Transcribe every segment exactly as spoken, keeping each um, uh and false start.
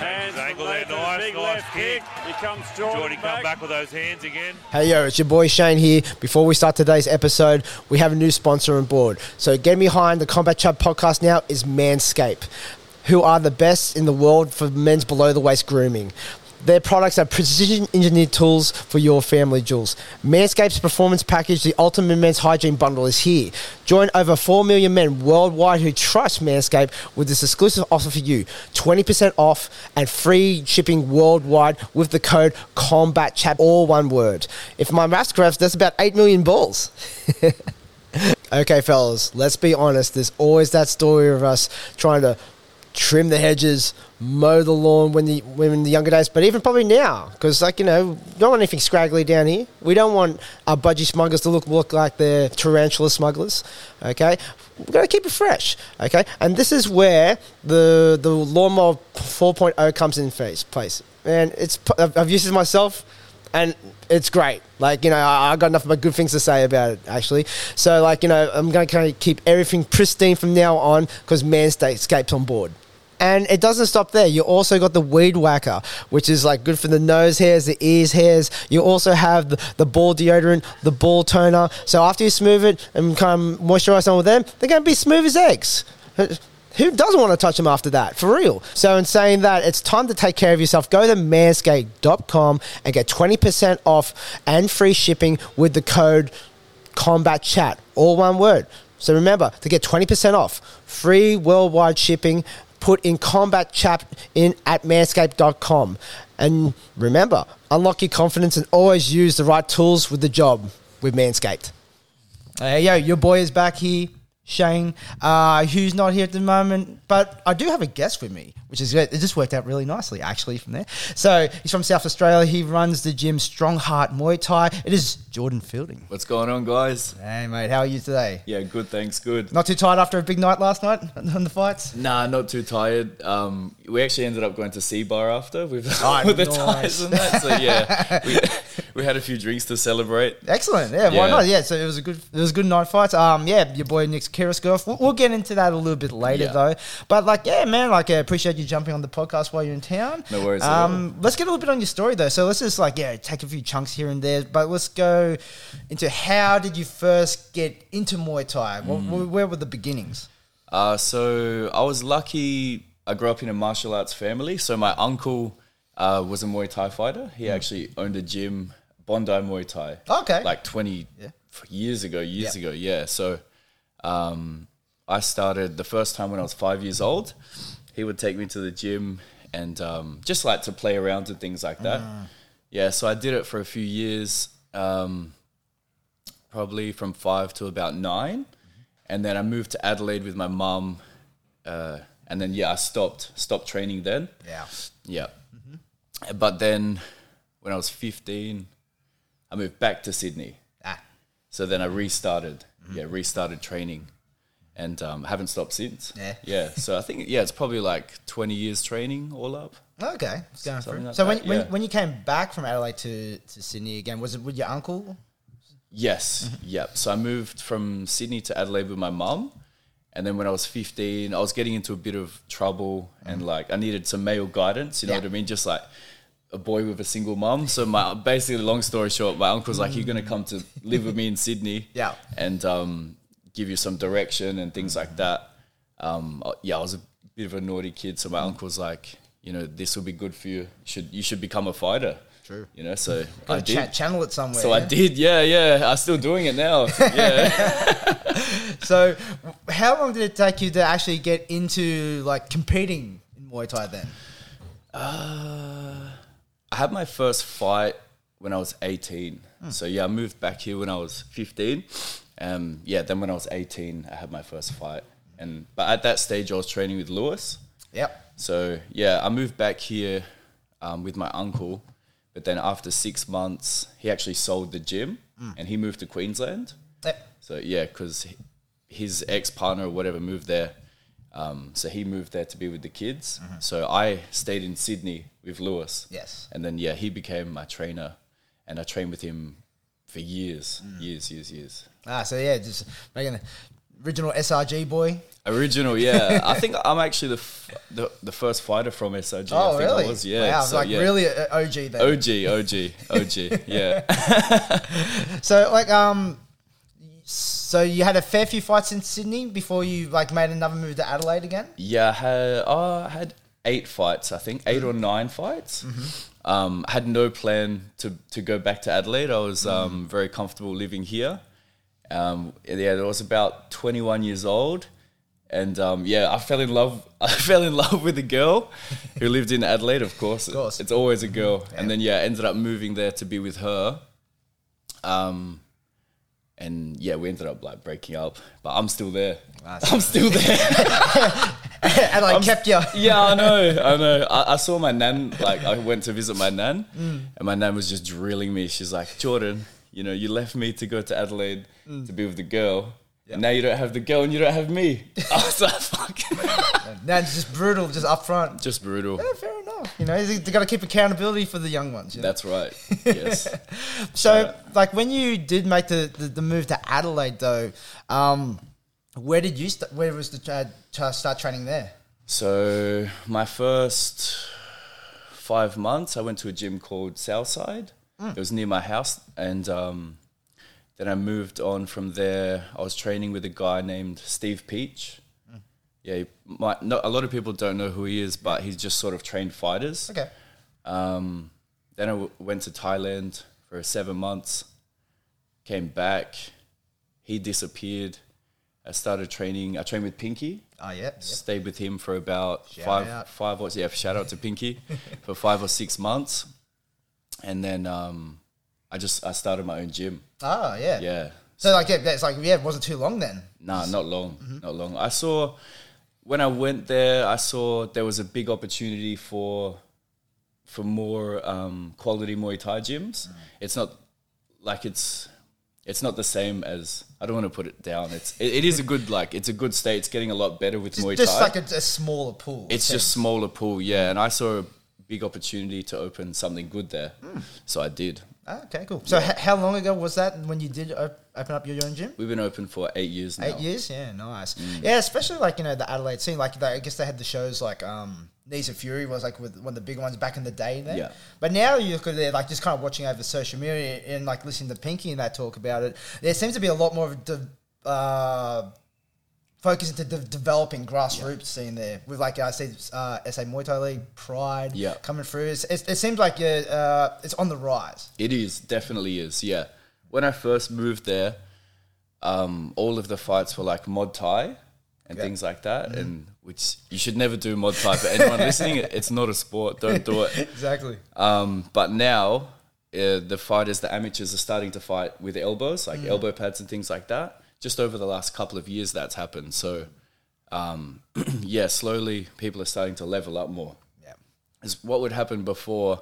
Hands angle there, nice, big nice left kick. kick. Here comes Jordan. Jordan back. come back with those hands again. Hey yo, it's your boy Shane here. Before we start today's episode, we have a new sponsor on board. So getting behind the Combat Chat podcast now is Manscaped, who are the best in the world for men's below the waist grooming. Their products are precision-engineered tools for your family jewels. Manscaped's performance package, the Ultimate Men's Hygiene Bundle, is here. Join over four million men worldwide who trust Manscaped with this exclusive offer for you. twenty percent off and free shipping worldwide with the code COMBATCHAT, all one word. If my maths correct, that's about eight million balls. Okay, fellas, let's be honest. There's always that story of us trying to trim the hedges, mow the lawn when the when in the younger days, but even probably now, because like you know, we don't want anything scraggly down here. We don't want our budgie smugglers to look look like they're tarantula smugglers. Okay, we're gonna keep it fresh. Okay, and this is where the the lawnmower four point oh comes in face place, and it's I've, I've used it myself. And it's great. Like, you know, I, I got nothing but good things to say about it, actually. So, like, you know, I'm going to kind of keep everything pristine from now on because Manscaped's on board. And it doesn't stop there. You also got the Weed Whacker, which is, like, good for the nose hairs, the ears hairs. You also have the, the ball deodorant, the ball toner. So after you smooth it and kind of moisturize some with them, they're going to be smooth as eggs. Who doesn't want to touch them after that? For real. So in saying that, it's time to take care of yourself. Go to manscaped dot com and get twenty percent off and free shipping with the code COMBATCHAT. All one word. So remember, to get twenty percent off, free worldwide shipping, put in COMBATCHAT in at manscaped dot com. And remember, unlock your confidence and always use the right tools with the job with Manscaped. Hey, yo, your boy is back here. Shane, uh, who's not here at the moment, but I do have a guest with me, which is good. It just worked out really nicely, actually, from there. So he's from South Australia. He runs the gym Strong Heart Muay Thai. It is Jordan Fielding. What's going on, guys? Hey, mate, how are you today? Yeah, good, thanks, good. Not too tired after a big night last night on the fights? Nah, not too tired. Um, we actually ended up going to C-Bar after with, oh, with the nice. ties and that. So yeah, we, we had a few drinks to celebrate. Excellent. Yeah, why Yeah. not? Yeah, so it was a good, it was a good night fight. Um, yeah, your boy Nick's Kirasgurf. We'll, we'll get into that a little bit later Yeah. though. But like, yeah, man, like, I appreciate you jumping on the podcast while you're in town. No worries at Um, let's get a little bit on your story though. So let's just like, yeah, take a few chunks here and there. But let's go into how did you first get into Muay Thai? Mm. What, where were the beginnings? Uh, so I was lucky. I grew up in a martial arts family. So my uncle uh, was a Muay Thai fighter. He Mm. actually owned a gym, Bondi Muay Thai. Okay. Like twenty Yeah. years ago, years Yep. ago, yeah. So um, I started the first time when I was five years old. He would take me to the gym and um, just like to play around and things like that. Mm. Yeah, so I did it for a few years, um, probably from five to about nine. And then I moved to Adelaide with my mum. Uh, and then, yeah, I stopped stopped training then. Yeah. Yeah. But then when I was fifteen, I moved back to Sydney. Ah. So then I restarted, yeah, restarted training, and um, haven't stopped since. Yeah. yeah. So I think yeah, it's probably like twenty years training all up. Okay, it's going Something through. like So when, that, when yeah. when you came back from Adelaide to, to Sydney again, was it with your uncle? Yes, yep. So I moved from Sydney to Adelaide with my mum, and then when I was fifteen, I was getting into a bit of trouble, and like I needed some male guidance. You know Yeah. what I mean? Just like a boy with a single mum. So my basically, long story short, my uncle's like, "You're gonna come to live with me in Sydney, Yeah. and um, give you some direction and things like that." Um, yeah, I was a bit of a naughty kid, so my uncle's like, "You know, this will be good for you. You should you should become a fighter." True. You know, so I Gotta did. cha- channel it somewhere. So yeah? I did, yeah, yeah. I'm still doing it now. Yeah. So how long did it take you to actually get into like competing in Muay Thai then? uh, I had my first fight when I was eighteen. So yeah, I moved back here when I was fifteen. Um, yeah, then when I was eighteen, I had my first fight. And but at that stage, I was training with Lewis. Yep. So yeah, I moved back here um, with my uncle. But then after six months, he actually sold the gym and he moved to Queensland. Yep. So yeah, because his ex-partner or whatever moved there. Um, so he moved there to be with the kids. So I stayed in Sydney with Lewis. Yes. And then, yeah, he became my trainer. And I trained with him for years, years, years, years. Ah, so yeah, just making original S R G boy. Original, yeah. I think I'm actually the, f- the the first fighter from S R G. Oh, I think really? I was, yeah. Wow, So, like yeah. really a- O G then. O G, O G, O G, yeah. So like um, so you had a fair few fights in Sydney before you like made another move to Adelaide again. Yeah, I had, oh, I had eight fights, I think, eight or nine fights. Mm-hmm. Um, had no plan to, to go back to Adelaide. I was um, very comfortable living here. Um, yeah, I was about twenty-one years old. And um, yeah, I fell in love. I fell in love with a girl who lived in Adelaide. Of course, Of course. it's always a girl. And then yeah, ended up moving there to be with her. Um, and yeah, we ended up like breaking up. But I'm still there. I'm still there. And like kept you. Yeah, I know. I know. I, I saw my nan. Like I went to visit my nan, and my nan was just drilling me. She's like, Jordan, you know, you left me to go to Adelaide to be with the girl. And now you don't have the girl and you don't have me. I was like, fuck. No, it's just brutal, just up front. Just brutal. Yeah, fair enough. You know, they got to keep accountability for the young ones. You know? That's right. Yes. So, like, when you did make the, the, the move to Adelaide, though, um, where did you st- where was the uh, to start training there? So my first five months, I went to a gym called Southside. Mm. It was near my house, and um, then I moved on from there. I was training with a guy named Steve Peach. Mm. Yeah, he might, not, a lot of people don't know who he is, but he's just sort of trained fighters. Okay. Um, then I w- went to Thailand for seven months, came back, he disappeared. I started training, I trained with Pinky. Oh, yeah. Yep. Stayed with him for about Shout five, out. five or, yeah, shout out to Pinky, for five or six months. And then um, I just, I started my own gym. Oh, yeah. Yeah. So, like, yeah, it's like, yeah, it wasn't too long then. Nah, not long, not long. I saw, when I went there, I saw there was a big opportunity for for more um, quality Muay Thai gyms. Mm. It's not like it's it's not the same as, I don't want to put it down. It's it, it is a good like it's a good state. It's getting a lot better with Just, Muay just Thai. like a, a smaller pool. It's just smaller pool, yeah. And I saw a big opportunity to open something good there, mm. so I did. Ah, okay, cool. So, yeah. h- how long ago was that when you did op- open up your own gym? We've been open for eight years now. Eight years, yeah, nice. Mm. Yeah, especially like, you know, the Adelaide scene. Like, they, I guess they had the shows like um, Knees of Fury was like with one of the big ones back in the day. Then, yeah. But now you look at it, like just kind of watching over social media and like listening to Pinky and that talk about it. There seems to be a lot more of a de- uh, focus into de- developing grassroots yeah. scene there with like I see uh, S A Muay Thai League, Pride yeah. coming through. It's, it's, it seems like uh, it's on the rise. It is, definitely is, yeah. When I first moved there, um, all of the fights were like Mod Thai and yeah. things like that, mm-hmm. and which you should never do Mod Thai. For anyone listening, it's not a sport. Don't do it. Exactly. Um, but now uh, the fighters, the amateurs, are starting to fight with elbows, like mm. elbow pads and things like that. Just over the last couple of years, that's happened. So, um, yeah, slowly people are starting to level up more. Yeah. As what would happen before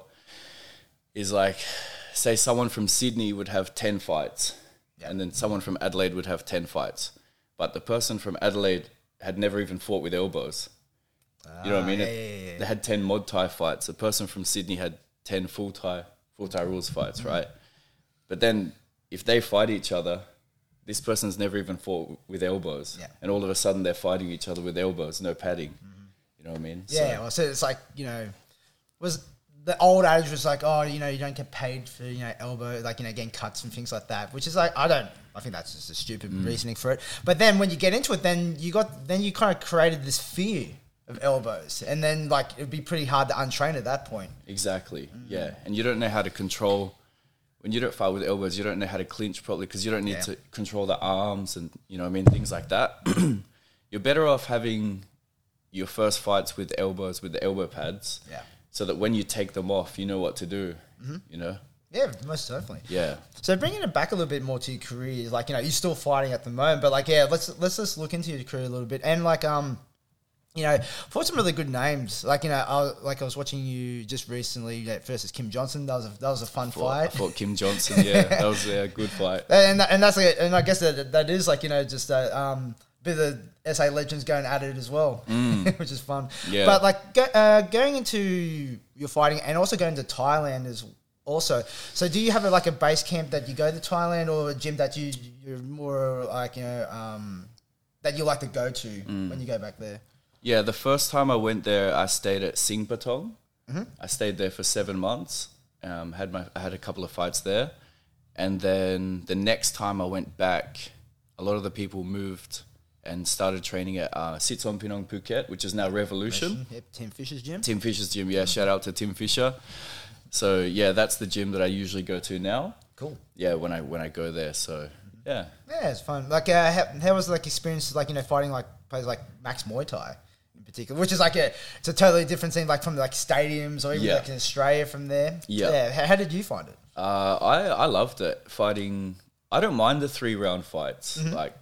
is like, say someone from Sydney would have ten fights, yeah. and then someone from Adelaide would have ten fights. But the person from Adelaide had never even fought with elbows. Ah, you know what I mean? Yeah, it, yeah, yeah. They had ten Mod Thai fights. The person from Sydney had ten full Thai, full Thai rules fights, mm-hmm. right? But then if they fight each other, this person's never even fought with elbows. Yeah. And all of a sudden they're fighting each other with elbows, no padding. Mm-hmm. You know what I mean? Yeah, so, well, so it's like, you know, was the old adage was like, oh, you know, you don't get paid for, you know, elbow, like, you know, getting cuts and things like that, which is like, I don't, I think that's just a stupid mm. reasoning for it. But then when you get into it, then you got, then you kind of created this fear of elbows. And then like, it'd be pretty hard to untrain at that point. Exactly. Mm. Yeah. And you don't know how to control, when you don't fight with elbows, you don't know how to clinch properly because you don't need yeah. to control the arms and, you know what I mean, things like that. You're better off having your first fights with elbows, with the elbow pads. Yeah. So that when you take them off, you know what to do, mm-hmm. you know? Yeah, most definitely. Yeah. So bringing it back a little bit more to your career, like, you know, you're still fighting at the moment, but like, yeah, let's let's just look into your career a little bit. And like, um, you know, fought some really good names. Like, you know, I, like I was watching you just recently versus Kim Johnson. That was a, that was a fun I fought, fight. I fought Kim Johnson, yeah. That was a good fight. And and that's like, and I guess that that is like, you know, just a um, bit of S A legends going at it as well, mm. which is fun. Yeah. But like go, uh, going into your fighting and also going to Thailand is also. So do you have a, like a base camp that you go to Thailand or a gym that you you're more like, you know, um, that you like to go to mm. when you go back there? Yeah, the first time I went there, I stayed at Sing Patong. Mm-hmm. I stayed there for seven months. Um, had my I had a couple of fights there, and then the next time I went back, a lot of the people moved and started training at uh, Sitsompinong Phuket, which is now Revolution. Yep, Tim Fisher's gym. Tim Fisher's gym, yeah. Shout out to Tim Fisher. So yeah, that's the gym that I usually go to now. Cool. Yeah, when I when I go there, so yeah. Yeah, it's fun. Like, uh, how, how was like experience like you know fighting like places like Max Muay Thai in particular, which is like a it's a totally different thing like from like stadiums or even yeah. like in Australia from there. Yeah. Yeah. How, how did you find it? Uh, I I loved it fighting. I don't mind the three round fights mm-hmm. like.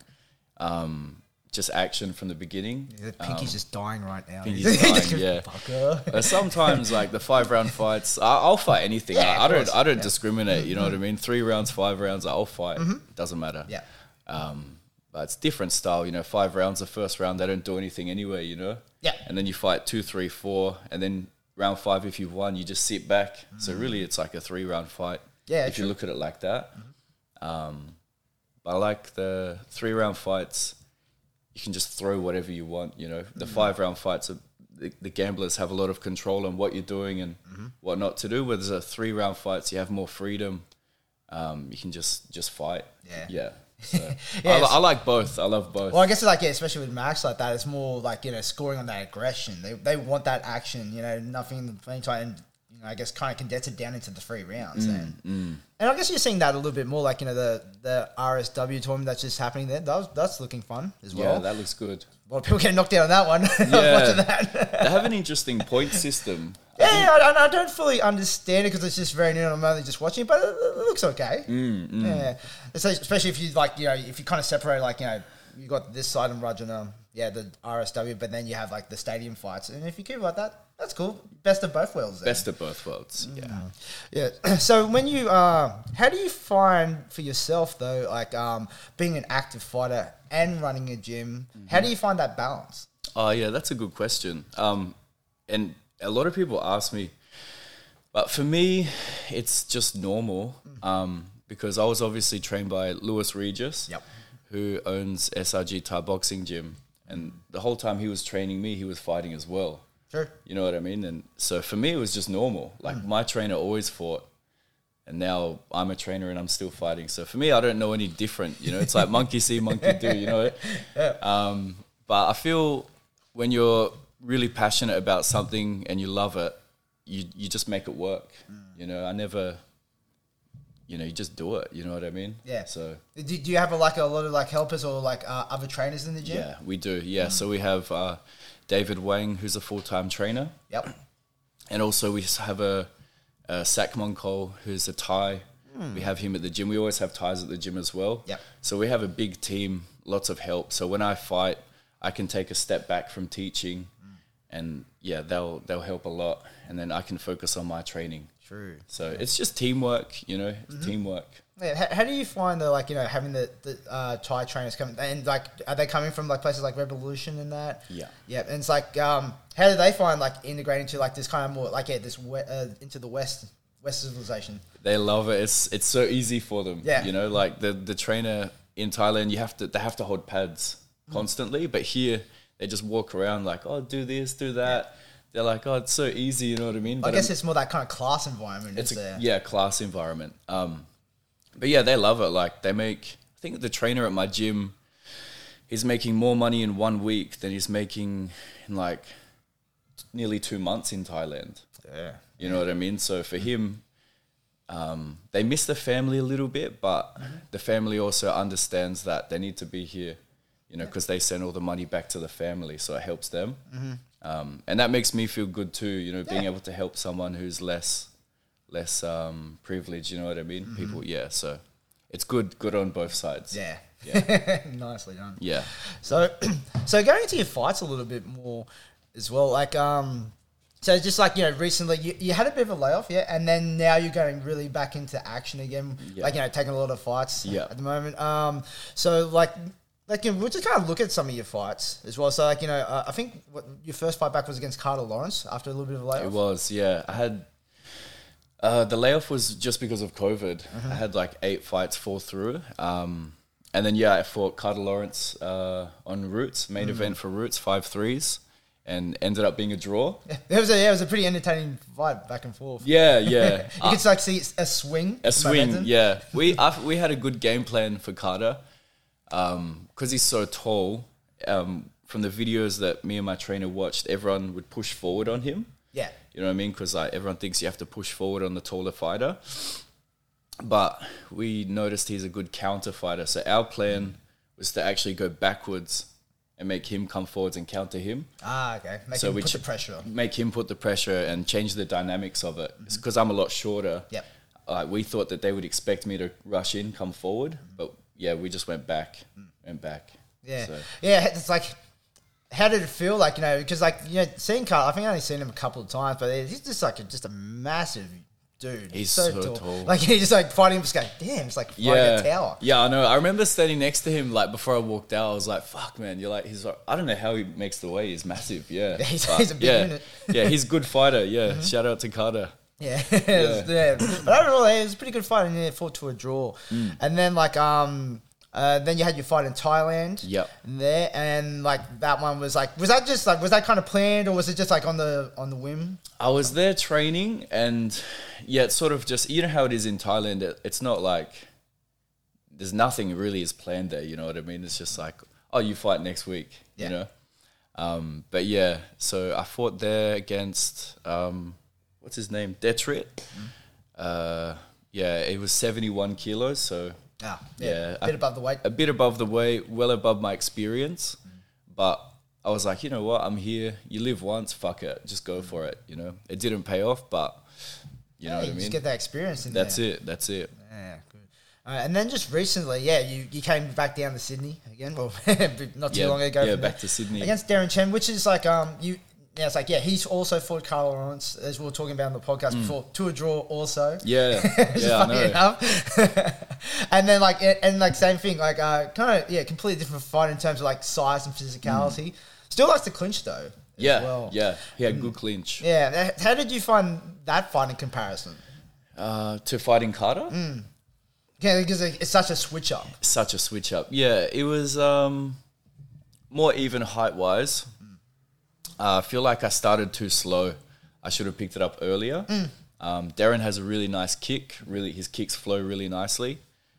Um, just action from the beginning. Yeah, the Pinky's um, just dying right now. Pinky's dying, yeah. But sometimes, like the five round fights, I, I'll fight anything. Yeah, I, I don't, I don't yeah. discriminate. You know mm-hmm. what I mean? Three rounds, five rounds, I'll fight. Mm-hmm. It doesn't matter. Yeah. Um, but it's different style. You know, five rounds, the first round, they don't do anything anyway. You know. Yeah. And then you fight two, three, four, and then round five, if you've won, you just sit back. Mm-hmm. So really, it's like a three round fight. Yeah. If true. you look at it like that. Mm-hmm. Um, I like the three round fights. You can just throw whatever you want, you know. The mm-hmm. five round fights, are, the, the gamblers have a lot of control on what you're doing and mm-hmm. what not to do. Whereas a three round fights, you have more freedom. Um, you can just just fight. Yeah, yeah. So yeah I, I like both. I love both. Well, I guess like yeah, especially with Max like that, it's more like you know scoring on that aggression. They they want that action. You know, nothing in the meantime. You know, I guess kind of condense it down into the three rounds. Mm, and, mm. and I guess you're seeing that a little bit more, like you know the the R S W tournament that's just happening there. That was, that's looking fun as well. Yeah, that looks good. A lot of people getting knocked out on that one. Yeah, watching that. They have an interesting point system. Yeah, I, I, I don't fully understand it because it's just very new and I'm only just watching it, but it, it looks okay. Mm, mm. Yeah, especially if you like, you know, if you kind of separate, like you know, you got this side and Rajana, yeah, the R S W, but then you have like the stadium fights, and if you keep it like that, that's cool. Best of both worlds. Then. Best of both worlds. Yeah, mm. yeah. So when you, uh, how do you find for yourself though, like um, being an active fighter and running a gym? Mm-hmm. How do you find that balance? Oh yeah, that's a good question. Um, and a lot of people ask me, but for me, it's just normal. Mm. Um, because I was obviously trained by Lewis Regis, yep. who owns S R G Thai Boxing Gym, and the whole time he was training me, he was fighting as well. Sure. You know what I mean? And so for me, it was just normal. Like mm. my trainer always fought, and now I'm a trainer and I'm still fighting. So for me, I don't know any different. You know, it's like monkey see, monkey do. You know. Yeah. Um, but I feel when you're really passionate about something and you love it, you you just make it work. Mm. You know, I never. You know, you just do it. You know what I mean? Yeah. So, do, do you have a, like a lot of like helpers or like uh, other trainers in the gym? Yeah, we do. Yeah. Mm. So we have uh, David Wang, who's a full-time trainer. Yep. And also we have a, a Sakmon Cole, who's a Thai. Mm. We have him at the gym. We always have Thais at the gym as well. Yep. So we have a big team, lots of help. So when I fight, I can take a step back from teaching, mm. and yeah, they'll they'll help a lot, and then I can focus on my training. True. So yeah. It's just teamwork, you know, it's mm-hmm. teamwork. Yeah, how, how do you find the like you know having the, the uh, Thai trainers coming and like are they coming from like places like Revolution and that? Yeah, yeah, and it's like um, how do they find like integrating to like this kind of more like yeah this we- uh, into the West West civilization? They love it. It's it's so easy for them. Yeah, you know, like the the trainer in Thailand, you have to they have to hold pads mm. constantly, but here they just walk around like oh do this do that. Yeah. They're like, oh, it's so easy, you know what I mean? But I guess I'm, it's more that kind of class environment. It's a, there. Yeah, class environment. Um, but yeah, they love it. Like they make, I think the trainer at my gym, he's making more money in one week than he's making in like nearly two months in Thailand. Yeah. You know what I mean? So for him, um, they miss the family a little bit, but mm-hmm. the family also understands that they need to be here, you know, because yeah. they send all the money back to the family, so it helps them. Mm-hmm. Um, and that makes me feel good too, you know, being yeah. able to help someone who's less, less um, privileged. You know what I mean? Mm-hmm. People, yeah. So it's good, good on both sides. Yeah, yeah, nicely done. Yeah. So, so going into your fights a little bit more as well, like um, so just like you know, recently you, you had a bit of a layoff, yeah, and then now you're going really back into action again, yeah. like you know, taking a lot of fights, yeah. at the moment. Um, so like. Like, you know, we'll just kind of look at some of your fights as well. So, like, you know, uh, I think what, your first fight back was against Carter Lawrence after a little bit of a layoff. It was, yeah. I had... Uh, the layoff was just because of COVID. Mm-hmm. I had, like, eight fights fall through. Um, and then yeah, I fought Carter Lawrence uh, on Roots, main Mm. event for Roots, five threes, and ended up being a draw. Yeah, it was a yeah, it was a pretty entertaining fight back and forth. Yeah, yeah. you could like see a swing, A swing, momentum. yeah. We I, we had a good game plan for Carter because he's so tall. Um, from the videos that me and my trainer watched, everyone would push forward on him. Yeah. You know what I mean? Because like everyone thinks you have to push forward on the taller fighter. But we noticed he's a good counter fighter. So our plan was to actually go backwards and make him come forwards and counter him. Ah, okay. Make So him we put ch- the pressure on. Make him put the pressure and change the dynamics of it. Because I'm a lot shorter. Yep. Uh, we thought that they would expect me to rush in, come forward. But yeah, we just went back, went back. Yeah. So- Yeah, it's like, how did it feel like, you know, because like, you know, seeing Carl, I think I only seen him a couple of times, but he's just like a, just a massive dude. He's so tall. Like, he's just like fighting him, just going, damn, it's like fighting Yeah, a tower. yeah, I know. I remember standing next to him like before I walked out. I was like, "Fuck, man!" You're like, he's. Like, I don't know how he makes the weight. He's massive. Yeah, Yeah, he's- But, he's a big yeah, unit. yeah, he's a good fighter. Yeah, shout out to Carter. Yeah, yeah. yeah. But overall, it was a pretty good fight, and it fought to a draw. Mm. And then, like, um, uh, then you had your fight in Thailand. Yep. There, and like that one was like, was that just like, was that kind of planned, or was it just like on the on the whim? I was there training, and yeah, it's sort of just you know how it is in Thailand. It, it's not like there's nothing really is planned there. You know what I mean? It's just like, oh, you fight next week. Yeah. You know. Um, but yeah, so I fought there against um, what's his name, Detrit. Mm. Uh, yeah, it was seventy-one kilos, so Ah, yeah, yeah, a bit I- above the weight. a bit above the weight, well above my experience. But I was like, you know what, I'm here. You live once, fuck it, just go for it. You know, it didn't pay off, but you know Yeah, what I you mean. just get that experience in That's there. it. That's it. Yeah, good. Uh, and then just recently, yeah, you, you came back down to Sydney again, well, not too Yeah, long ago. yeah, from back there, to Sydney. against Darren Chen, which is like um you. Yeah, it's like yeah, he's also fought Carl Lawrence, as we were talking about in the podcast before, to a draw also. Mm. Yeah, Just yeah, I funny know. enough. And then like and and, like same thing, like uh kind of yeah, completely different fight in terms of like size and physicality. Still likes to clinch though. as Mm. Yeah, well. yeah. He had good clinch. Yeah. How did you find that fight in comparison? Uh, to fighting Carter, Mm. Yeah, because it's such a switch up. such a switch up. Yeah, it was um, more even height wise. Uh, I feel like I started too slow. I should have picked it up earlier. Um, Darren has a really nice kick. Really, his kicks flow really nicely.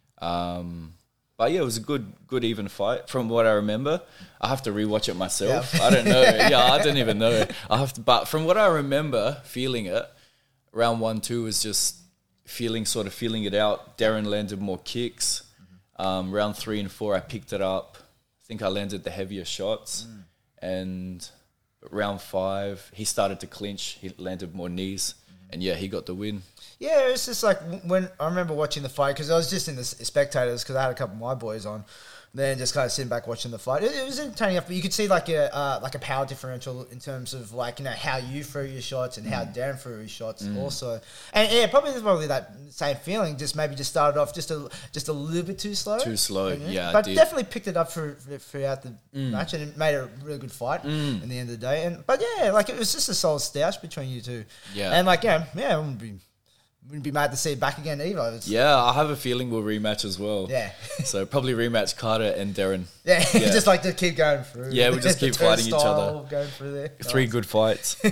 Um, but yeah, it was a good, good even fight. From what I remember, I have to rewatch it myself. Yeah. I don't know. Yeah, I don't even know. I have to, but from what I remember, feeling it, round one, two was just feeling, sort of feeling it out. Darren landed more kicks. Um, round three and four, I picked it up. I think I landed the heavier shots, and round five, he started to clinch. He landed more knees, and yeah, he got the win. Yeah, it's just like when I remember watching the fight because I was just in the s- spectators because I had a couple of my boys on, then just kind of sitting back watching the fight. It, it was entertaining enough, but you could see like a uh, like a power differential in terms of like you know how you threw your shots and how Darren threw his shots also. And yeah, probably probably that same feeling. Just maybe just started off just a just a little bit too slow. Too slow, yeah, I But did. definitely picked it up for, for throughout the match and it made it a really good fight in the end of the day. And but yeah, like it was just a solid stoush between you two. Yeah. and like yeah, yeah, I wouldn't be wouldn't be mad to see it back again either. It's- Yeah, I have a feeling we'll rematch as well. Yeah. So probably rematch Carter and Darren. Yeah, Yeah. just like to keep going through. Yeah, we just The keep fighting each turnstile other. of Going through there. Three good fights.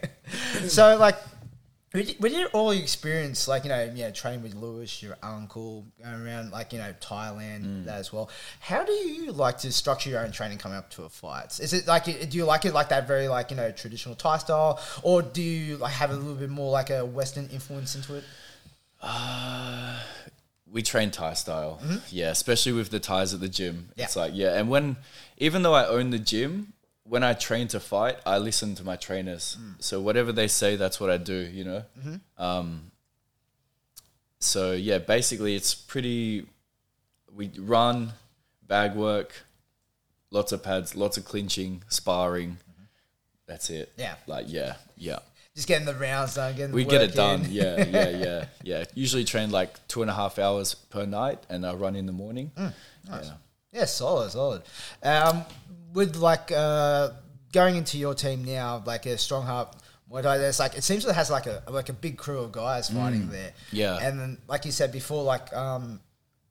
So like, we did, we did all your experience, like you know, yeah, training with Lewis, your uncle, going around like you know Thailand, Mm. that as well. How do you like to structure your own training coming up to a fight? Is it like do you like it like that very like you know traditional Thai style, or do you like have a little bit more like a Western influence into it? We train Thai style. Yeah, especially with the Thais at the gym. Yeah. It's like, yeah. And when, even though I own the gym, when I train to fight, I listen to my trainers. So whatever they say, that's what I do, you know? Um, so yeah, basically it's pretty, we run, bag work, lots of pads, lots of clinching, sparring. That's it. Yeah. Like, yeah, yeah. Just getting the rounds done, getting the We get work it done. in. Yeah, yeah, yeah, yeah. Usually train like two and a half hours per night, and I run in the morning. Mm, Nice. Yeah. Yeah, solid, solid. Um, with like uh, going into your team now, like a strong heart. What I there's like it seems it has like a like a big crew of guys fighting there. yeah. and then like you said before, like um,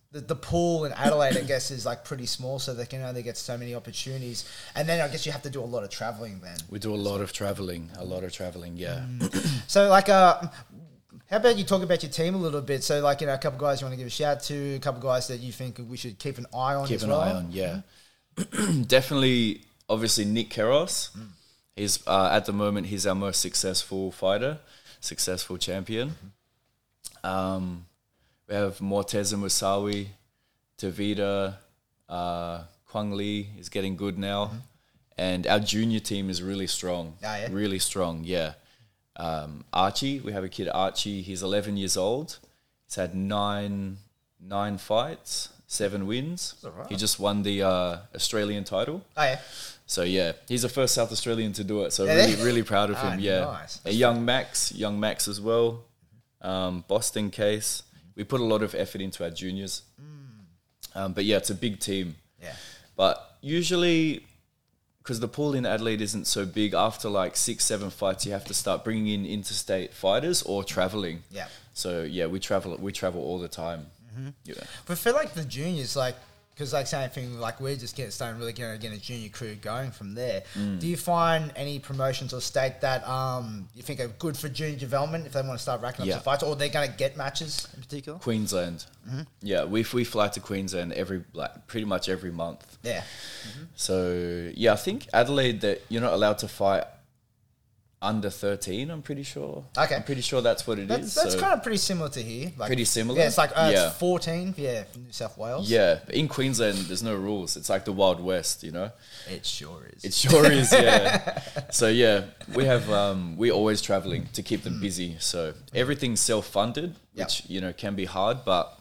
the, the pool in Adelaide, I guess, is like pretty small, so they can only get so many opportunities. And then I guess you have to do a lot of traveling then. We do a lot of traveling, a lot of traveling, yeah. Mm. So like, uh, how about you talk about your team a little bit? So like, you know, a couple of guys you want to give a shout to, a couple of guys that you think we should keep an eye on. Keep as an well. eye on, yeah. Definitely, obviously, Nick Keros. Mm. He's uh, at the moment he's our most successful fighter, successful champion. Mm-hmm. Um, we have Morteza Musawi, Tavita, uh, Kwang Lee is getting good now, mm-hmm. and our junior team is really strong. Oh, yeah? Really strong, yeah. Um, Archie, we have a kid Archie. He's eleven years old. He's had nine nine fights, seven wins. Right. He just won the uh, Australian title. Oh yeah. So yeah, he's the first South Australian to do it. So yeah, really, really proud of him. Oh, yeah, nice. A young Max, young Max as well. Um, Boston case. We put a lot of effort into our juniors. Mm. Um, but yeah, it's a big team. Yeah. But usually, because the pool in Adelaide isn't so big, after like six, seven fights, you have to start bringing in interstate fighters or traveling. Yeah. So yeah, we travel. We travel all the time. Mm-hmm. Yeah. But for like the juniors, like. Because like same thing, like we're just getting starting really getting, getting a junior crew going from there. Mm. Do you find any promotions or state that um, you think are good for junior development if they want to start racking up yeah. some fights, or they're going to get matches in particular? Queensland, mm-hmm. yeah, we we fly to Queensland every like pretty much every month. Yeah. Mm-hmm. So yeah, I think Adelaide that you're not allowed to fight under thirteen, I'm pretty sure. Okay. I'm pretty sure that's what it that's, is. That's so kind of pretty similar to here. Like, pretty similar? Yeah, it's like uh, yeah. it's fourteen, yeah, from New South Wales. Yeah, in Queensland, there's no rules. It's like the Wild West, you know? It sure is. It sure is, yeah. So yeah, we have, um, we're always traveling to keep them mm. busy. So everything's self-funded, which, yep. you know, can be hard, but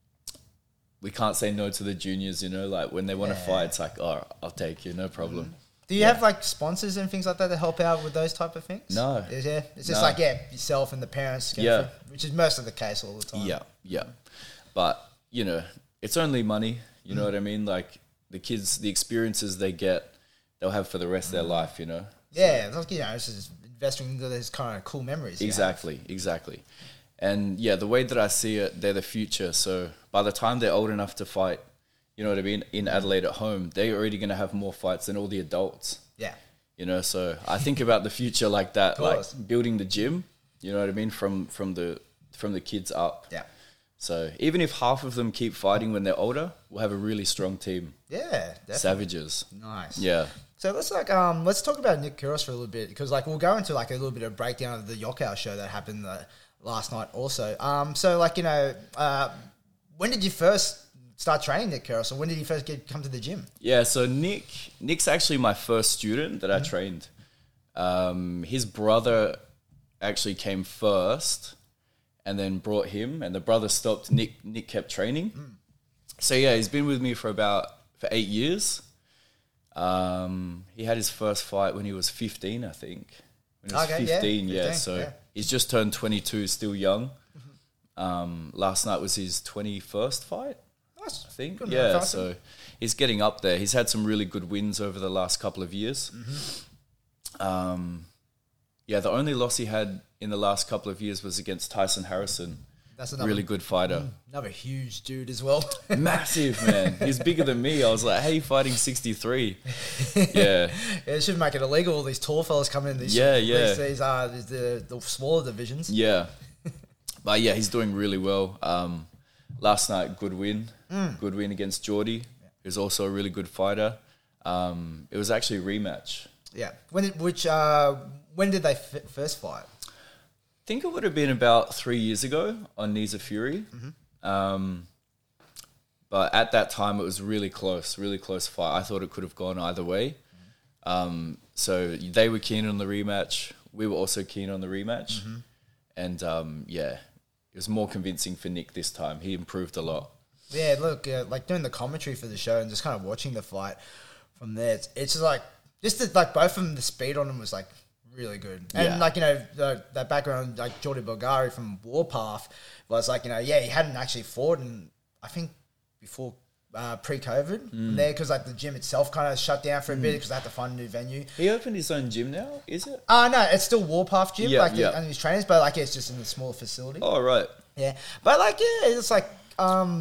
we can't say no to the juniors, you know? Like when they want to yeah. fight, it's like, oh, I'll take you, no problem. Mm. Do you yeah. have like sponsors and things like that to help out with those type of things? No. Yeah, it's just no. like yeah, yourself and the parents. Yeah, for, which is most of the case all the time. Yeah, yeah, but you know, it's only money. You mm. know what I mean? Like the kids, the experiences they get, they'll have for the rest mm. of their life. You know? Yeah, so. Like, you know, it's just investing into those kind of cool memories. Exactly, exactly. And yeah, the way that I see it, they're the future. So by the time they're old enough to fight, you know what I mean, in Adelaide at home, they're already going to have more fights than all the adults. Yeah. You know, so I think about the future like that, like building the gym, you know what I mean, from from the from the kids up. Yeah. So even if half of them keep fighting when they're older, we'll have a really strong team. Yeah, definitely. Savages. Nice. Yeah. So let's like um let's talk about Nick Kyrgios for a little bit, because like we'll go into like a little bit of breakdown of the Yokkao show that happened uh, last night also. Um, so like you know, uh, when did you first start training Nick Kyrgios, or when did he first get come to the gym? Yeah, so Nick Nick's actually my first student that mm-hmm. I trained. Um, his brother actually came first, and then brought him, and the brother stopped. Nick Nick kept training. Mm. So yeah, he's been with me for about for eight years. Um, he had his first fight when he was fifteen, I think. When he was okay, fifteen, yeah, yeah. fifteen, So yeah. he's just turned twenty-two, still young. Mm-hmm. Um, last night was his twenty-first fight. Nice. I think. Good Yeah, so he's getting up there. He's had some really good wins over the last couple of years. Mm-hmm. Um, yeah, the only loss he had in the last couple of years was against Tyson Harrison. That's another really good fighter. Another huge dude as well. Massive, man. He's bigger than me. I was like, hey, fighting sixty-three. Yeah. Yeah, it should make it illegal. All these tall fellas coming in. These, yeah, yeah. These, these are the, the smaller divisions. Yeah. But yeah, he's doing really well. Um, last night, good win. Mm. Good win against Geordie, yeah. who's also a really good fighter. Um, it was actually a rematch. Yeah. When did, which, uh, when did they f- first fight? I think it would have been about three years ago on Knees of Fury. Mm-hmm. Um, but at that time, it was really close, really close fight. I thought it could have gone either way. Mm-hmm. Um, so they were keen on the rematch. We were also keen on the rematch. Mm-hmm. And um, yeah, it was more convincing for Nick this time. He improved a lot. Yeah, look, uh, like doing the commentary for the show and just kind of watching the fight from there, it's, it's just like, just the, like both of them, the speed on them was like really good. And yeah. like, you know, the, that background, like Jordi Bulgari from Warpath was like, you know, yeah, he hadn't actually fought in, I think, before uh, pre-COVID mm. there, because like the gym itself kind of shut down for a mm. bit because they had to find a new venue. He opened his own gym now, is it? Uh, no, it's still Warpath gym, yeah, like yeah. the, and his trainers, but like yeah, it's just in a smaller facility. Oh, right. Yeah. But like, yeah, it's like, um,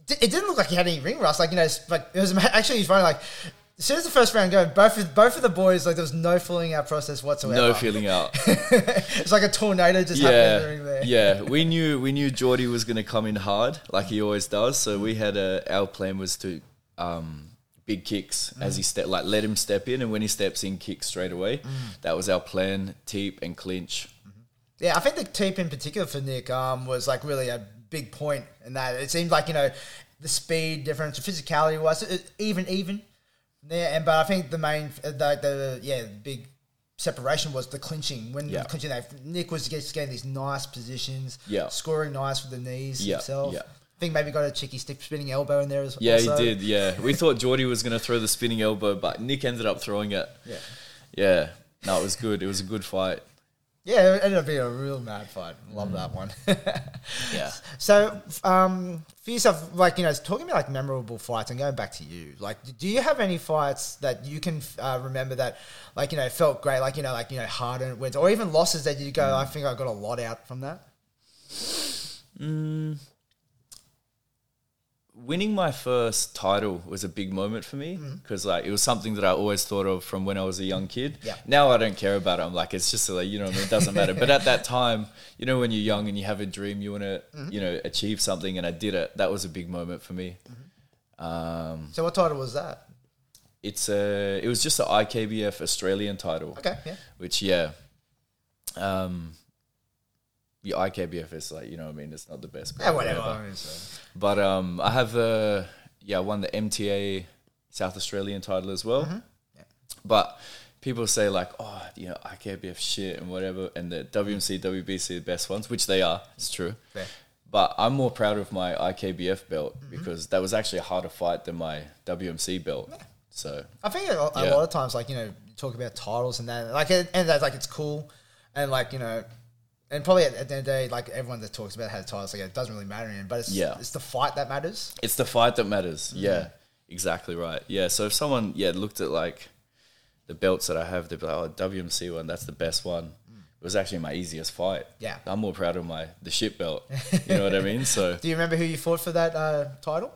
it didn't look like he had any ring rust. Like, you know, it's like it was actually funny. Like, as soon as the first round go, both of, both of the boys, like, there was no filling out process whatsoever. No feeling out. It's like a tornado just yeah, happening during there. yeah. We knew we knew Geordie was going to come in hard, like he always does. So we had a our plan was to um, big kicks mm. as he step, like let him step in, and when he steps in, kick straight away. Mm. That was our plan: teep and clinch. Mm-hmm. Yeah, I think the teep in particular for Nick um, was like really a big point in that. It seemed like, you know, the speed difference, the physicality was even even. Yeah, and but I think the main, the, the yeah, the big separation was the clinching. When yeah. the clinching, Nick was just getting these nice positions, yeah. scoring nice with the knees yeah. himself. Yeah. I think maybe got a cheeky stick spinning elbow in there as well. Yeah, also. he did, yeah. We thought Geordie was going to throw the spinning elbow, but Nick ended up throwing it. Yeah. Yeah. No, it was good. It was a good fight. Yeah, it ended up being a real mad fight. Love mm. that one. Yeah. So, um, for yourself, like, you know, talking about like memorable fights and going back to you, like, do you have any fights that you can uh, remember that, like, you know, felt great, like, you know, like, you know, hard and wins, or even losses that you go, mm. I think I got a lot out from that? Mm. Winning my first title was a big moment for me because mm. like it was something that I always thought of from when I was a young kid. Yeah. Now I don't care about it. I'm like, it's just like, you know what I mean? It doesn't matter. But at that time, you know, when you're young and you have a dream, you want to, mm-hmm. you know, achieve something, and I did it. That was a big moment for me. Mm-hmm. Um, so what title was that? It's a, it was just an I K B F Australian title. Okay, yeah. Which, yeah. Um, the I K B F is like, you know what I mean? It's not the best. Yeah, whatever. whatever. But um, I have uh, yeah, I won the M T A South Australian title as well. Mm-hmm. Yeah. But people say like, oh, you know, I K B F shit and whatever, and the W M C, W B C are the best ones, which they are. It's true. Fair. But I'm more proud of my I K B F belt mm-hmm. because that was actually a harder fight than my W M C belt. Yeah. So I think a, a yeah. lot of times, like, you know, you talk about titles and that, like, and that's like it's cool, and like, you know. And probably at, at the end of the day, like everyone that talks about how the titles, like it doesn't really matter, in, but it's yeah. it's the fight that matters. It's the fight that matters. Mm-hmm. Yeah, exactly right. Yeah, so if someone yeah looked at like the belts that I have, they'd be like, oh, W M C one, that's the best one. Mm. It was actually my easiest fight. Yeah, I'm more proud of my the shit belt. You know what I mean? So do you remember who you fought for that uh, title?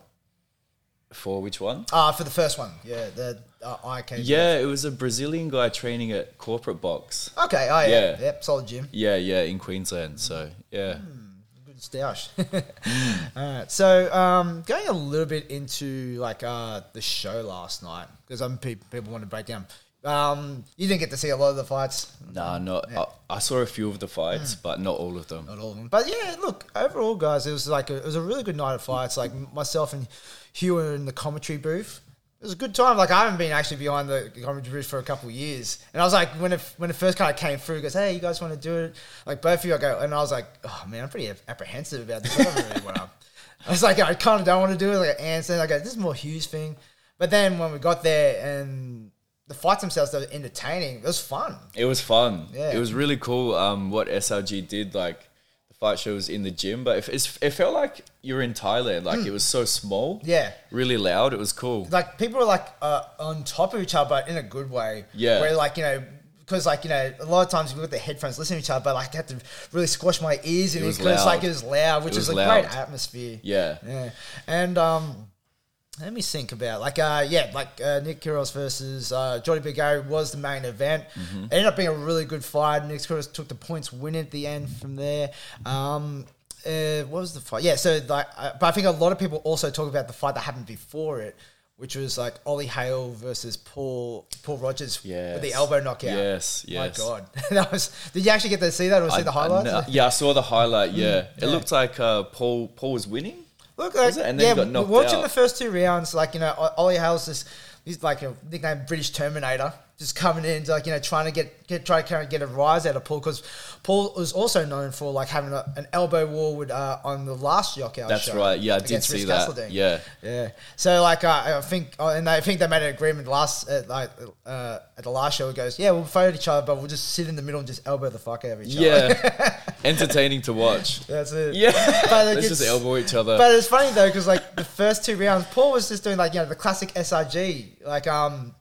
For which one? Ah, uh, for the first one. Yeah, the uh, I K B F. Yeah, it was a Brazilian guy training at Corporate Box. Okay, oh yeah, yeah. yep, solid gym. Yeah, yeah, in Queensland. So yeah, mm, good stoush. mm. All right, so um, going a little bit into like uh, the show last night because um, people people want to break down. Um, you didn't get to see a lot of the fights. Nah, not. Yeah. I, I saw a few of the fights, mm. but not all of them. Not all of them. But yeah, look, overall, guys, it was like a, it was a really good night of fights. Like myself and Hugh were in the commentary booth. It was a good time. Like I haven't been actually behind the commentary booth for a couple of years, and I was like, when it when it first kind of came through, it goes, "Hey, you guys want to do it?" Like both of you, I go, and I was like, "Oh man, I'm pretty apprehensive about this." I don't really want to. I was like, I kind of don't want to do it. Like Anson, I go, "This is more Hugh's thing," but then when we got there and the fights themselves, they were entertaining. It was fun. It was fun. Yeah. It was really cool. Um, what S R G did, like the fight show was in the gym, but it, it's, it felt like you were in Thailand. Like mm. it was so small. Yeah. Really loud. It was cool. Like people were like uh, on top of each other, but in a good way. Yeah. Where like, you know, because like, you know, a lot of times we got the headphones listening to each other, but like I had to really squash my ears in it because like it was loud, which was a loud. Great atmosphere. Yeah. Yeah. And um let me think about like uh yeah like uh, Nick Kyrgios versus uh, Geordie Bigari was the main event. Mm-hmm. It ended up being a really good fight. Nick Kyrgios took the points win at the end from there. Um, uh, what was the fight? Yeah, so like, uh, but I think a lot of people also talk about the fight that happened before it, which was like Ollie Hale versus Paul Paul Rogers yes. with the elbow knockout. Yes, yes. My God, that was. Did you actually get to see that or see I, the highlights? I, yeah, I saw the highlight. Yeah, mm, it yeah. looked like uh, Paul Paul was winning. Look, like, and then yeah, he got knocked watching out. the first two rounds, like, you know, Ollie Hale's just, he's like a nickname British Terminator, just coming in, like, you know, trying to get, get try to get a rise out of Paul, because Paul was also known for, like, having a, an elbow war with, uh, on the last Knockout That's show. right, yeah, I did see that. Castledine. Yeah. Yeah. So, like, uh, I think, uh, and I think they made an agreement last, uh, like, uh, at the last show, it goes, yeah, we'll fight each other, but we'll just sit in the middle and just elbow the fuck out of each yeah. other. Yeah. Entertaining to watch. That's it. Yeah. But Let's just elbow each other. But it's funny though, because like the first two rounds, Paul was just doing like, you know, the classic S R G, like um,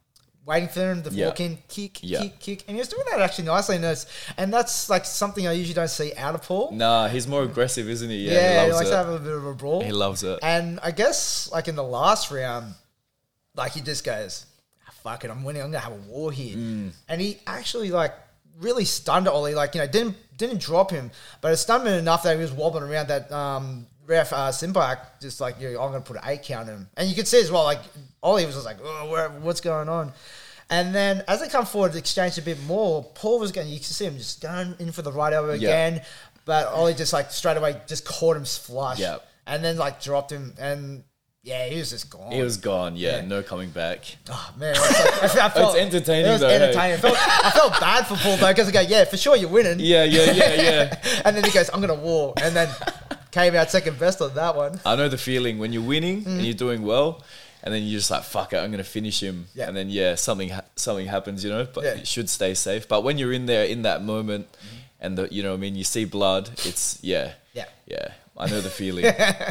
waiting for him to Yeah. walk in, kick, Yeah. kick, kick. And he was doing that actually nicely. And, it's, and that's like something I usually don't see out of Paul. Nah, he's more aggressive, isn't he? Yeah, Yeah, he he loves likes it. to have a bit of a brawl. He loves it. And I guess like in the last round, like he just goes, "Ah, fuck it, I'm winning. I'm gonna have a war here." Mm. And he actually like really stunned Ollie. Like you know, didn't didn't drop him, but it stunned him enough that he was wobbling around. That um, ref uh, Simpak just like, "Yeah, I'm gonna put an eight count on him." And you could see as well, like Ollie was just like, "Oh, where, what's going on?" And then as they come forward, exchanged a bit more. Paul was going. You can see him just going in for the right elbow Yeah. again, but Ollie just like straight away just caught him flush. Yeah. And then like dropped him, and yeah, he was just gone. He was gone. Yeah, Yeah. no coming back. Oh man, it was like, I, fe- I felt, It's entertaining It was though, hey? entertaining. I, felt, I felt bad for Paul though because I go, yeah, for sure you're winning. Yeah, yeah, yeah, yeah. And then he goes, I'm gonna war, and then came out second best on that one. I know the feeling when you're winning and you're doing well, and then you're just like, fuck it, I'm gonna finish him. Yeah. And then yeah, something ha- something happens, you know. But Yeah. you should stay safe. But when you're in there in that moment, and the you know, what I mean, you see blood. It's yeah, Yeah. yeah. I know the feeling.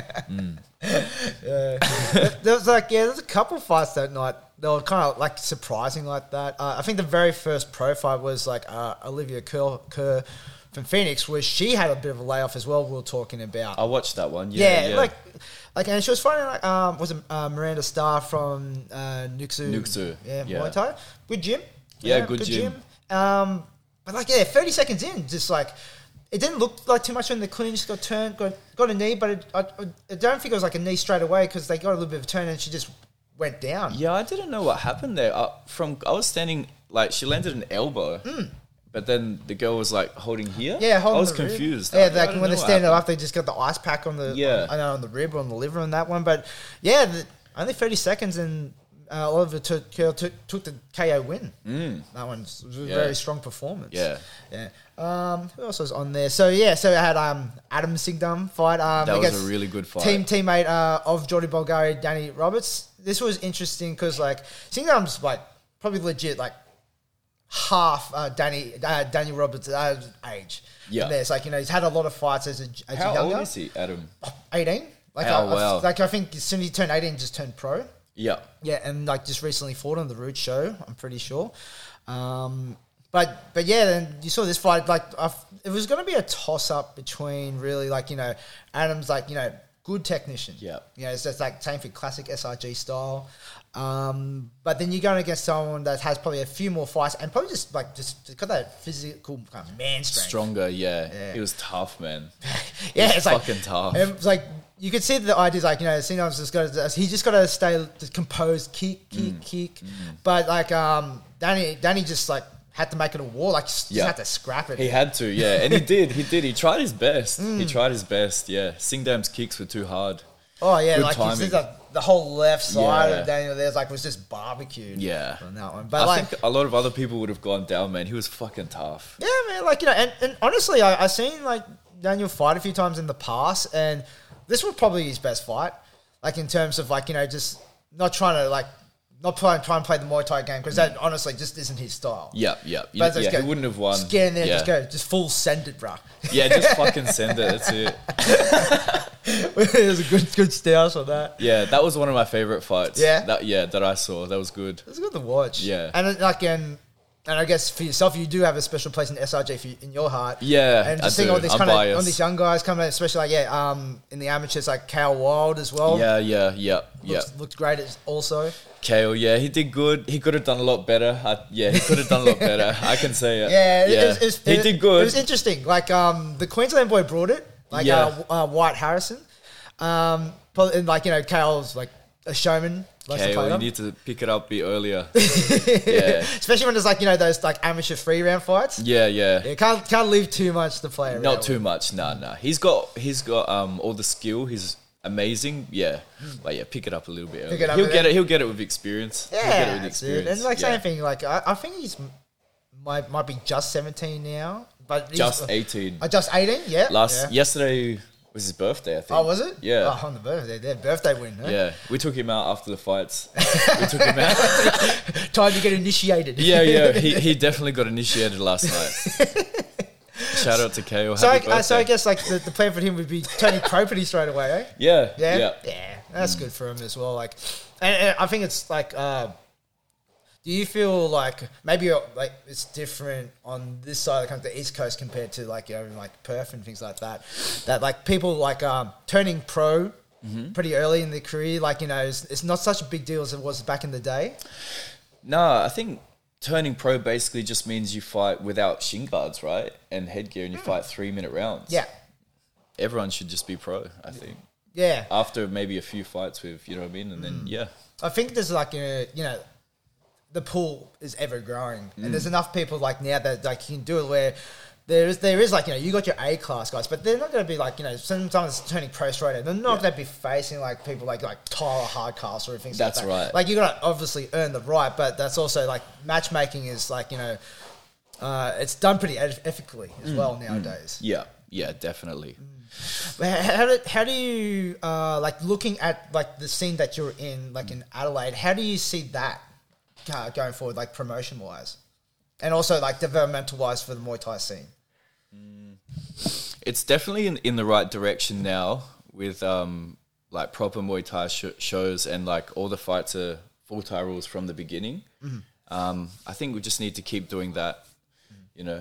There was like, yeah, there's a couple fights that night. They were kind of like surprising like that. Uh, I think the very first pro fight was like uh, Olivia Kerr, Kerr from Phoenix, where she had a bit of a layoff as well. We were talking about. I watched that one. Yeah, Yeah, yeah. like, like, and she was fighting like, um, was it uh, Miranda Starr from uh, Nuxu? Nuxu, yeah, yeah. Muay Thai. Good gym. Yeah, good gym. Um, but like, yeah, thirty seconds in, just like, it didn't look like too much when the clinch got turned, got got a knee, but it, I, I don't think it was like a knee straight away because they got a little bit of a turn and she just went down. Yeah, I didn't know what happened there. Uh, from I was standing like she landed an elbow, but then the girl was like holding here. Hmm. Yeah, holding I was the rib. confused. Yeah, I- I like didn't when know they're what standing happened. up, they just got the ice pack on the Yeah. on, I know, on the rib or on the liver and that one. But yeah, the, only thirty seconds and uh, Oliver took, took took the K O win. Mm. That one's was a Yeah. very strong performance. Yeah. yeah. Um, who else was on there? So yeah, so I had um Adam Singdam fight. Um, That was against a really good fight. Team teammate uh, of Jordi Bulgari, Danny Roberts. This was interesting because like Singdam's like probably legit like half uh, Danny uh, Danny Roberts' uh, age. Yeah. And there's like you know he's had a lot of fights as a, as How a younger. old is he, Adam? eighteen. Like Oh, I, I- wow. like I think as soon as he turned eighteen, just turned pro. Yeah, Yeah, and like just recently fought on the Root show, I'm pretty sure. Um, but but yeah, then you saw this fight. Like I f it was going to be a toss up between really like you know Adam's like you know good technician. Yeah. you know it's just like same for classic S R G style. Um, but then you're going against someone that has probably a few more fights and probably just like just, just got that physical kind of man strength. stronger. Yeah. Yeah. He was tough, man. Yeah, He's it's like fucking tough. It's like you could see the ideas, like you know, Sinam's just got to, he just got to stay just composed, kick, kick, Mm. kick. But like um, Danny, Danny just like had to make it a war, like just Yeah. had to scrap it. He had to, yeah, and he did. He did. He tried his best. He tried his best. Yeah, Singdam's kicks were too hard. oh yeah, good like you see timing. the, the whole left side Yeah. of Daniel there's like was just barbecued. Yeah. on that one. But I like think a lot of other people would have gone down, man. He was fucking tough. yeah, man, like you know, and, and honestly, I I seen like Daniel fight a few times in the past, and this was probably his best fight. Like in terms of like you know just not trying to like not trying try and play the Muay Thai game because that honestly just isn't his style. Yeah, yeah, you, But let's yeah. go. He wouldn't have won. Just get in there, yeah. just go, just full send it, bro. Yeah, just fucking send it. That's it. It was a good, good stance on that. Yeah, that was one of my favorite fights. Yeah? that yeah, that I saw. That was good. It was good to watch. Yeah. and it- like and and I guess for yourself, you do have a special place in S R G for you, in your heart. Yeah, and I just seeing do. all these I'm kind of biased. all these young guys coming out, especially like yeah, um, in the amateurs like Kale Wild as well. Yeah, yeah, yeah, yeah. Looks, looked great as also. Kale, yeah, he did good. He could have done a lot better. I, yeah, he could have done a lot better. I can say it. Yeah, it, it, was- it, was- he it- did good. It was interesting. Like um, the Queensland boy brought it. Like Yeah. uh, uh, White Harrison. Um, probably, and like you know, Kale's like a showman. Likes to play Kale, you them. need to pick it up a bit earlier. yeah, Especially when there's like you know those like amateur free round fights. yeah, yeah. You can't can't leave too much to play around. Not too with. much. No, no. He's got he's got um all the skill. He's amazing. Yeah, but yeah, pick it up a little bit. Pick Earlier. it up He'll and get then- it. He'll get it with experience. he'll get Yeah, it with that's it. experience. And like yeah. same thing. Like I, I think he's might might be just seventeen now, but he's- Just eighteen. Uh, just eighteen. Yeah. Last yeah. yesterday was his birthday. I think. Oh, was it? Yeah. Oh, on the birthday, their birthday win. Huh? Yeah, we took him out after the fights. we took him out. Time to get initiated. Yeah, yeah. He he definitely got initiated last night. Shout out to K O. So, I, Happy uh, so I birthday. guess like the, the plan for him would be turning pro pretty straight away, eh? Yeah, Yeah, yeah. yeah, that's good for him as well. Like, and, and I think it's like, uh, do Do you feel like maybe you're, like it's different on this side of the country, the East Coast, compared to like you know like Perth and things like that? That like people like um, turning pro mm-hmm. pretty early in their career, like you know, it's, it's not such a big deal as it was back in the day. No, I think turning pro basically just means you fight without shin guards, right, and headgear, and you mm. fight three minute rounds. Yeah, everyone should just be pro, I think. Yeah, after maybe a few fights with, you know what I mean, and then mm. yeah, I think there's like a you know. The pool is ever growing, mm. and there's enough people like now that like you can do it where there is there is like you know you got your A class guys, but they're not going to be like you know sometimes turning pro straight away. They're not yeah. going to be facing like people like like Tyler Hardcastle or things that's like that. That's right. Like you got to obviously earn the right, but that's also like matchmaking is like you know uh, it's done pretty ethically as mm. well nowadays. Mm. Yeah, yeah, definitely. Mm. But how do how do you uh, like looking at like the scene that you're in like in Adelaide? How do you see that? Uh, going forward, like promotion wise, and also like developmental wise for the Muay Thai scene. Mm. It's definitely in, in the right direction now with um, like proper Muay Thai sh- shows and like all the fights are full Thai rules from the beginning. Mm-hmm. Um, I think we just need to keep doing that, you know,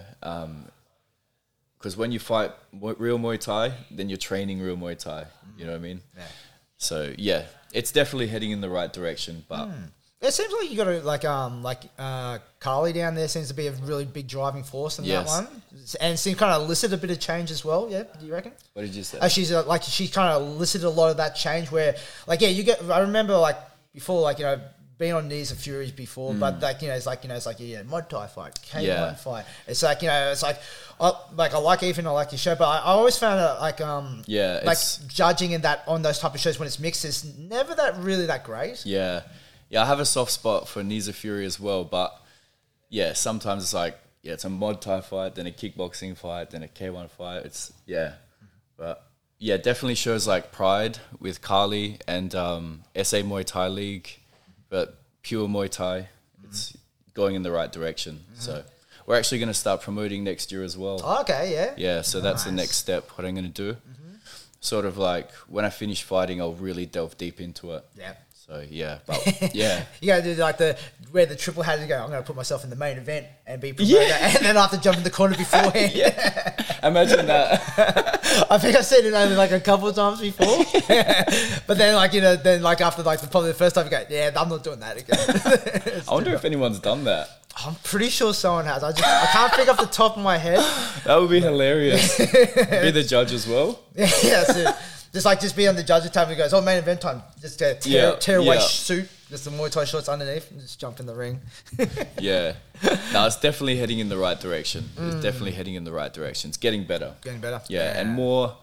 because um, when you fight mo- real Muay Thai, then you're training real Muay Thai. Mm-hmm. You know what I mean? Yeah. So yeah, it's definitely heading in the right direction, but. Mm. It seems like you got to like um like uh Carly down there seems to be a really big driving force in yes. that one, and seems kind of elicited a bit of change as well. Yeah, do you reckon? What did you say? Uh, she's uh, like she kind of elicited a lot of that change where like yeah you get I remember like before like you know being on Knees of Furies before, mm. but like you know it's like you know it's like yeah Muay Thai fight, K one yeah. fight. It's like you know it's like I, like I like Ethan, I like your show, but I, I always found it like um yeah like judging in that on those type of shows when it's mixed is never that really that great. Yeah. Yeah, I have a soft spot for Knees of Fury as well, but yeah, sometimes it's like, yeah, it's a Muay Thai fight, then a kickboxing fight, then a K one fight. It's, yeah. But yeah, definitely shows like Pride with Carly and um, S A Muay Thai League, but pure Muay Thai, it's mm-hmm. going in the right direction. Mm-hmm. So we're actually going to start promoting next year as well. Oh, okay, yeah. Yeah, so nice. That's the next step, what I'm going to do. Mm-hmm. Sort of like when I finish fighting, I'll really delve deep into it. Yeah. So yeah, but yeah, you gotta do like the where the triple hat and go. I'm gonna put myself in the main event and be promoted, yeah. and then I have to jump in the corner beforehand. yeah, imagine that. I think I've seen it only like a couple of times before, but then like you know, then like after like the, probably the first time you go, yeah, I'm not doing that again. I wonder if anyone's done that. I'm pretty sure someone has. I just I can't think off the top of my head. That would be hilarious. Be the judge as well. Yeah, that's it. Just like just be on the judge's table and goes, oh, main event time. Just uh, tear, yeah, tear away yeah. suit, just the Muay Thai shorts underneath, and just jump in the ring. yeah. No, it's definitely heading in the right direction. Mm. It's definitely heading in the right direction. It's getting better. Getting better. Yeah, yeah. And more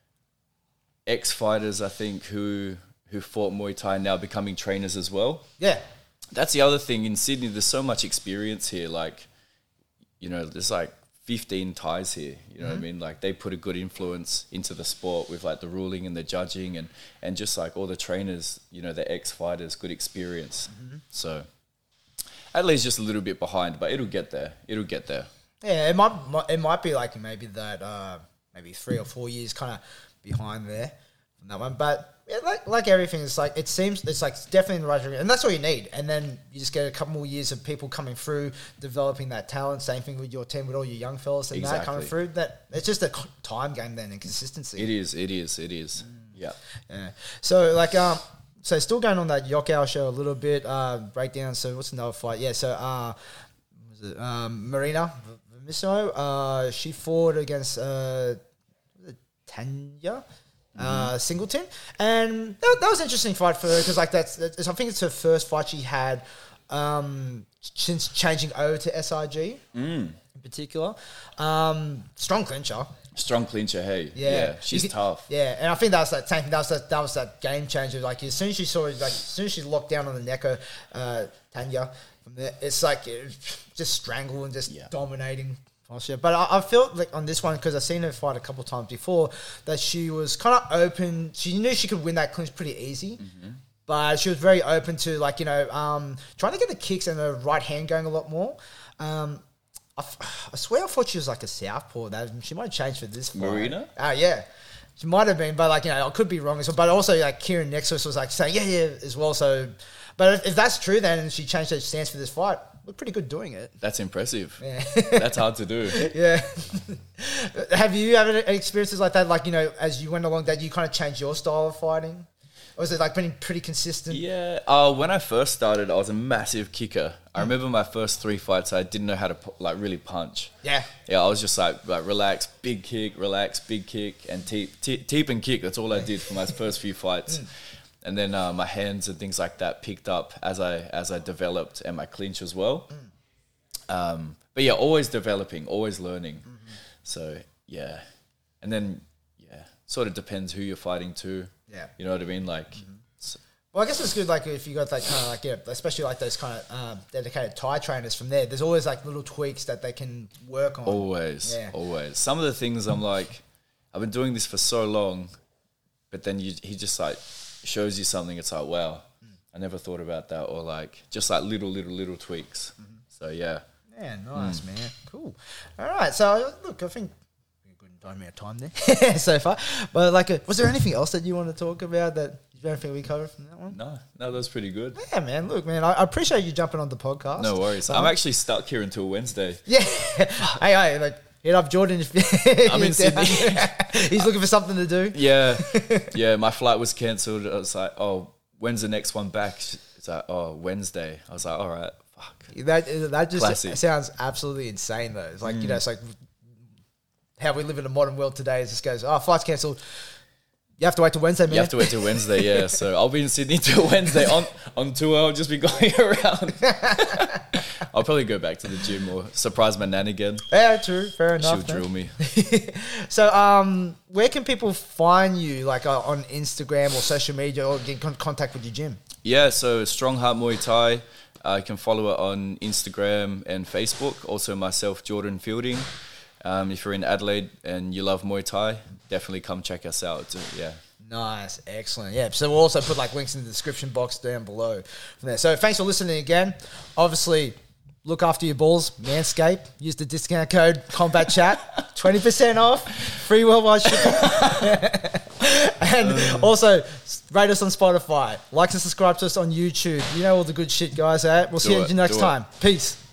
ex-fighters, I think, who who fought Muay Thai now becoming trainers as well. Yeah. That's the other thing. In Sydney, there's so much experience here. Like, you know, there's like fifteen Thais here, you know mm-hmm. what I mean? Like they put a good influence into the sport with like the ruling and the judging and, and just like all the trainers, you know, the ex-fighters, good experience. Mm-hmm. So Adelaide's just a little bit behind, but it'll get there. It'll get there. Yeah, it might it might be like maybe that uh, maybe three or four years kind of behind there from that one. But yeah, like like everything, it's like it seems it's like definitely in the right direction, and that's all you need. And then you just get a couple more years of people coming through, developing that talent. Same thing with your team, with all your young fellas and exactly. that coming through. That it's just a time game then and consistency. It is. It is. It is. Mm. Yeah. Yeah. So like um, so still going on that Yokkao show a little bit. Uh, breakdown. So what's another fight? Yeah. So uh, was it um Marina Miso? Uh, she fought against uh, Tanya. Mm-hmm. Uh, Singleton, and that, that was an interesting fight for her because, like, that's, that's I think it's her first fight she had um, since changing over to S I G mm. in particular. Um, strong clincher, strong clincher. Hey, yeah, yeah she's could, tough. Yeah, and I think that was that same thing. That was that, that was that game changer. Like as soon as she saw, like as soon as she locked down on the neck of uh, Tanya, from there, it's like it just strangle and just yeah. dominating. But I, I felt like on this one, because I've seen her fight a couple of times before, that she was kind of open. She knew she could win that clinch pretty easy, mm-hmm. but she was very open to, like, you know, um, trying to get the kicks and the right hand going a lot more. Um, I, I swear I thought she was like a southpaw. That she might have changed for this fight. Marina? Oh, uh, yeah. She might have been, but like, you know, I could be wrong as well. But also, like, Kieran next to us was like saying, yeah, yeah, as well. So, but if, if that's true, then and she changed her stance for this fight, looked pretty good doing it. That's impressive. Yeah. That's hard to do. Yeah. Have you had any experiences like that? Like, you know, as you went along, that you kind of changed your style of fighting? Or was it like been pretty consistent? Yeah. Uh, when I first started, I was a massive kicker. I remember my first three fights, I didn't know how to like really punch. Yeah. Yeah, I was just like, like relax, big kick, relax, big kick, and teep, teep, teep and kick. That's all I did for my first few fights. And then uh, my hands and things like that picked up as I as I developed, and my clinch as well. Um, but yeah, always developing, always learning. Mm-hmm. So yeah, and then yeah, sort of depends who you're fighting to. Yeah, you know what I mean. Like, mm-hmm. so. Well, I guess it's good. Like if you got that kind of like yeah, especially like those kind of um, dedicated Thai trainers from there. There's always like little tweaks that they can work on. Always, yeah. always. Some of the things I'm like, I've been doing this for so long, but then you he just like shows you something. It's like, wow, mm. I never thought about that, or like just like little, little, little tweaks. Mm-hmm. So yeah. Yeah, nice, mm. man. Cool. All right. So, look, I think we're a good amount of time there so far. But, like, uh, was there anything else that you want to talk about that you don't think we covered from that one? No, no, that was pretty good. Yeah, man. Look, man, I, I appreciate you jumping on the podcast. No worries. Um, I'm actually stuck here until Wednesday. Yeah. hey, hey, like, hit up Jordan if I'm in Sydney. He's looking for something to do. Yeah. Yeah, my flight was cancelled. I was like, oh, when's the next one back? It's like, oh, Wednesday. I was like, all right. That that just Classic. sounds absolutely insane, though. It's like, mm. you know, it's like how we live in a modern world today. It just goes, oh, flight's cancelled. You have to wait till Wednesday, man. You have to wait till Wednesday, yeah. So I'll be in Sydney till Wednesday on, on tour. I'll just be going around. I'll probably go back to the gym or surprise my nan again. Yeah, true. Fair enough. She'll drill me. So, um, where can people find you, like uh, on Instagram or social media, or get in contact with your gym? Yeah, so Strong Heart Muay Thai. Uh, you can follow it on Instagram and Facebook. Also myself, Jordan Fielding. Um, if you're in Adelaide and you love Muay Thai, definitely come check us out. It's, yeah. Nice. Excellent. Yeah. So we'll also put like links in the description box down below from there. So thanks for listening again. Obviously, look after your balls. Manscaped. Use the discount code Combat Chat. twenty percent off. Free worldwide shipping. And um, also, rate us on Spotify. Like and subscribe to us on YouTube. You know all the good shit, guys. Eh? We'll see you it, next time. It. Peace.